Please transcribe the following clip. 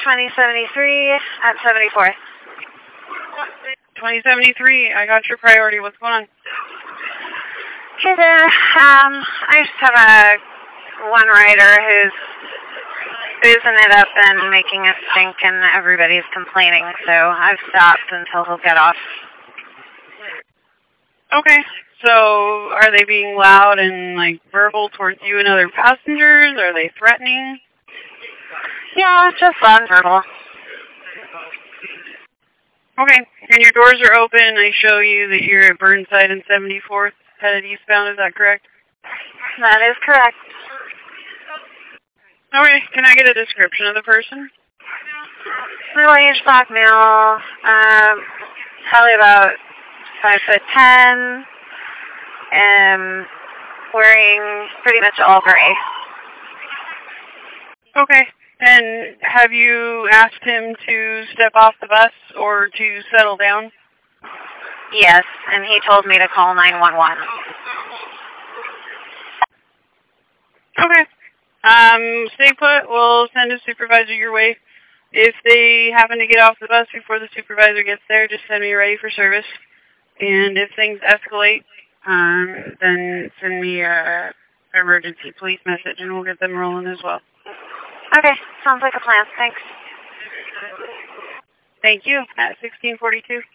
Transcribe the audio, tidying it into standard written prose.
2073 at 74th. 2073, I got your priority. What's going on? Hey there. I just have one rider who's boozing it up and making it stink, and everybody's complaining, so I've stopped until he'll get off. Okay, so are they being loud and, like, verbal towards you and other passengers? Are they threatening? Yeah, just loud and verbal. Okay, and your doors are open. I show you that you're at Burnside and 74th, headed eastbound. Is that correct? That is correct. Okay, can I get a description of the person? Middle-aged black male, probably about 5'10", wearing pretty much all gray. Okay, and have you asked him to step off the bus or to settle down? Yes, and he told me to call 911. Okay. Stay put. We'll send a supervisor your way. If they happen to get off the bus before the supervisor gets there, just send me ready for service. And if things escalate, then send me a emergency police message, and we'll get them rolling as well. Okay, sounds like a plan. Thanks. Thank you. At 1642.